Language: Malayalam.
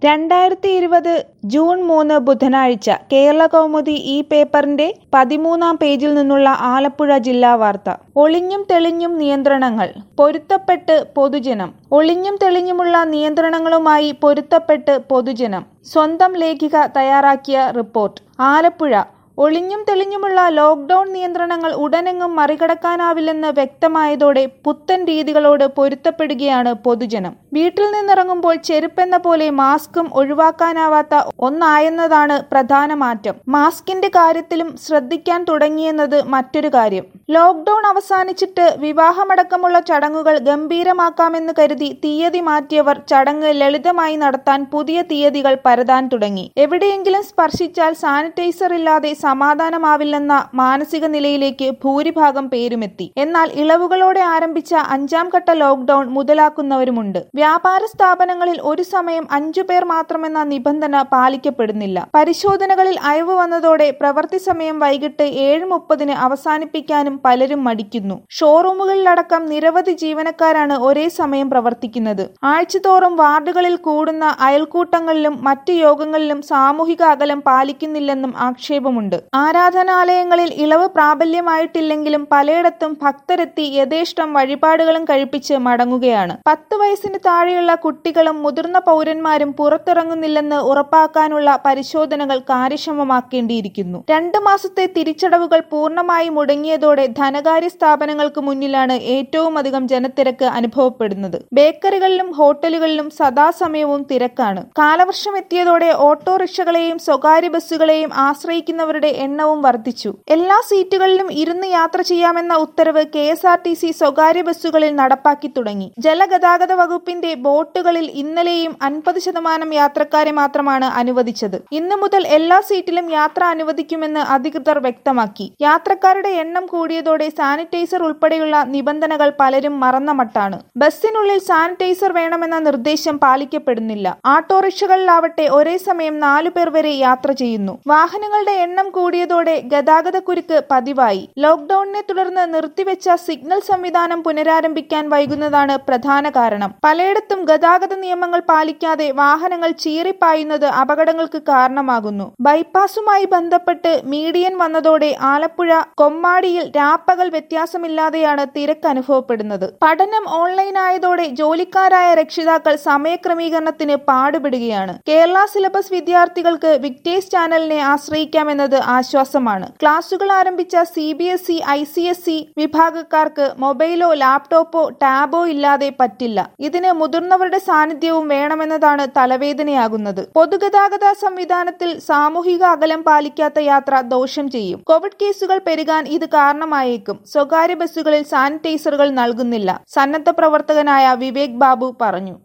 2020 ജൂൺ 3 ബുധനാഴ്ച കേരളകൗമുദി ഈ പേപ്പറിന്റെ 13-ാം പേജിൽ നിന്നുള്ള ആലപ്പുഴ ജില്ലാ വാർത്ത. ഒളിഞ്ഞും തെളിഞ്ഞും നിയന്ത്രണങ്ങൾ പൊരുത്തപ്പെട്ട് പൊതുജനം. ഒളിഞ്ഞും തെളിഞ്ഞുമുള്ള നിയന്ത്രണങ്ങളുമായി പൊരുത്തപ്പെട്ട് പൊതുജനം. സ്വന്തം ലേഖിക തയ്യാറാക്കിയ റിപ്പോർട്ട്. ആലപ്പുഴ. ഒളിഞ്ഞും തെളിഞ്ഞുമുള്ള ലോക്ക്ഡൌൺ നിയന്ത്രണങ്ങൾ ഉടനെങ്ങും മറികടക്കാനാവില്ലെന്ന് വ്യക്തമായതോടെ പുത്തൻ രീതികളോട് പൊരുത്തപ്പെടുകയാണ് പൊതുജനം. വീട്ടിൽ നിന്നിറങ്ങുമ്പോൾ ചെരുപ്പെന്ന പോലെ മാസ്കും ഒഴിവാക്കാനാവാത്ത ഒന്നായെന്നതാണ് പ്രധാന മാറ്റം. മാസ്കിന്റെ കാര്യത്തിലും ശ്രദ്ധിക്കാൻ തുടങ്ങിയെന്നത് മറ്റൊരു കാര്യം. ലോക്ക്ഡൌൺ അവസാനിച്ചിട്ട് വിവാഹമടക്കമുള്ള ചടങ്ങുകൾ ഗംഭീരമാക്കാമെന്ന് കരുതി തീയതി മാറ്റിയവർ ചടങ്ങ് ലളിതമായി നടത്താൻ പുതിയ തീയതികൾ പരതാൻ തുടങ്ങി. എവിടെയെങ്കിലും സ്പർശിച്ചാൽ സാനിറ്റൈസർ ഇല്ലാതെ സമാധാനമാവില്ലെന്ന മാനസിക നിലയിലേക്ക് ഭൂരിഭാഗം പേരുമെത്തി. എന്നാൽ ഇളവുകളോടെ ആരംഭിച്ച 5-ാം ഘട്ട ലോക്ക്ഡൌൺ മുതലാക്കുന്നവരുമുണ്ട്. വ്യാപാര സ്ഥാപനങ്ങളിൽ ഒരു സമയം 5 പേർ മാത്രമെന്ന നിബന്ധന പാലിക്കപ്പെടുന്നില്ല. പരിശോധനകളിൽ അയവ് വന്നതോടെ പ്രവൃത്തി സമയം വൈകിട്ട് 7:30 അവസാനിപ്പിക്കാനും പലരും മടിക്കുന്നു. ഷോറൂമുകളിലടക്കം നിരവധി ജീവനക്കാരാണ് ഒരേ സമയം പ്രവർത്തിക്കുന്നത്. ആഴ്ചതോറും വാർഡുകളിൽ കൂടുന്ന അയൽക്കൂട്ടങ്ങളിലും മറ്റ് യോഗങ്ങളിലും സാമൂഹിക അകലം പാലിക്കുന്നില്ലെന്നും ആക്ഷേപമുണ്ട്. ആരാധനാലയങ്ങളിൽ ഇളവ് പ്രാബല്യമായിട്ടില്ലെങ്കിലും പലയിടത്തും ഭക്തരെത്തി യഥേഷ്ടം വഴിപാടുകളും കഴിപ്പിച്ച് മടങ്ങുകയാണ്. 10 വയസ്സിന് താഴെയുള്ള കുട്ടികളും മുതിർന്ന പൗരന്മാരും പുറത്തിറങ്ങുന്നില്ലെന്ന് ഉറപ്പാക്കാനുള്ള പരിശോധനകൾ കാര്യക്ഷമമാക്കേണ്ടിയിരിക്കുന്നു. 2 മാസത്തെ തിരിച്ചടവുകൾ പൂർണ്ണമായി മുടങ്ങിയതോടെ ധനകാര്യ സ്ഥാപനങ്ങൾക്ക് മുന്നിലാണ് ഏറ്റവും അധികം ജനത്തിരക്ക് അനുഭവപ്പെടുന്നത്. ബേക്കറികളിലും ഹോട്ടലുകളിലും സദാസമയവും തിരക്കാണ്. കാലവർഷം എത്തിയതോടെ ഓട്ടോറിക്ഷകളെയും സ്വകാര്യ ബസ്സുകളെയും ആശ്രയിക്കുന്നവരുടെ എണ്ണവും വർദ്ധിച്ചു. എല്ലാ സീറ്റുകളിലും ഇരുന്ന് യാത്ര ചെയ്യാമെന്ന ഉത്തരവ് KSRTC സ്വകാര്യ ബസ്സുകളിൽ നടപ്പാക്കി തുടങ്ങി. ജലഗതാഗത വകുപ്പിന്റെ ബോട്ടുകളിൽ ഇന്നലെയും 50% യാത്രക്കാരെ മാത്രമാണ് അനുവദിച്ചത്. ഇന്നു മുതൽ എല്ലാ സീറ്റിലും യാത്ര അനുവദിക്കുമെന്ന് അധികൃതർ വ്യക്തമാക്കി. യാത്രക്കാരുടെ എണ്ണം കൂടിയതോടെ സാനിറ്റൈസർ ഉൾപ്പെടെയുള്ള നിബന്ധനകൾ പലരും മറന്ന മട്ടാണ്. ബസ്സിനുള്ളിൽ സാനിറ്റൈസർ വേണമെന്ന നിർദ്ദേശം പാലിക്കപ്പെടുന്നില്ല. ഓട്ടോറിക്ഷകളിലാവട്ടെ ഒരേ സമയം 4 പേർ വരെ യാത്ര ചെയ്യുന്നു. വാഹനങ്ങളുടെ എണ്ണം കൂടിയതോടെ ഗതാഗതക്കുരുക്ക് പതിവായി. ലോക്ക്ഡൌണിനെ തുടർന്ന് നിർത്തിവെച്ച സിഗ്നൽ സംവിധാനം പുനരാരംഭിക്കാൻ വൈകുന്നതാണ് പ്രധാന കാരണം. പലയിടത്തും ഗതാഗത നിയമങ്ങൾ പാലിക്കാതെ വാഹനങ്ങൾ ചീറിപ്പായുന്നത് അപകടങ്ങൾക്ക് കാരണമാകുന്നു. ബൈപ്പാസുമായി ബന്ധപ്പെട്ട് മീഡിയൻ വന്നതോടെ ആലപ്പുഴ കൊമ്മാടിയിൽ രാപ്പകൽ വ്യത്യാസമില്ലാതെയാണ് തിരക്ക് അനുഭവപ്പെടുന്നത്. പഠനം ഓൺലൈൻ ആയതോടെ ജോലിക്കാരായ രക്ഷിതാക്കൾ സമയക്രമീകരണത്തിന് പാടുപെടുകയാണ്. കേരള സിലബസ് വിദ്യാർത്ഥികൾക്ക് വിക്ടേഴ്സ് ചാനലിനെ ആശ്രയിക്കാമെന്നത് ആശ്വാസമാണ്. ക്ലാസുകൾ ആരംഭിച്ച CBSE ICSE വിഭാഗക്കാർക്ക് മൊബൈലോ ലാപ്ടോപ്പോ ടാബോ ഇല്ലാതെ പറ്റില്ല. ഇതിന് മുതിർന്നവരുടെ സാന്നിധ്യവും വേണമെന്നതാണ് തലവേദനയാകുന്നത്. പൊതുഗതാഗത സംവിധാനത്തിൽ സാമൂഹിക അകലം പാലിക്കാത്ത യാത്ര ദോഷം ചെയ്യും. കോവിഡ് കേസുകൾ പെരുകാൻ ഇത് കാരണമായേക്കും. സ്വകാര്യ ബസ്സുകളിൽ സാനിറ്റൈസറുകൾ നൽകുന്നില്ല. സന്നദ്ധ പ്രവർത്തകനായ വിവേക് ബാബു പറഞ്ഞു.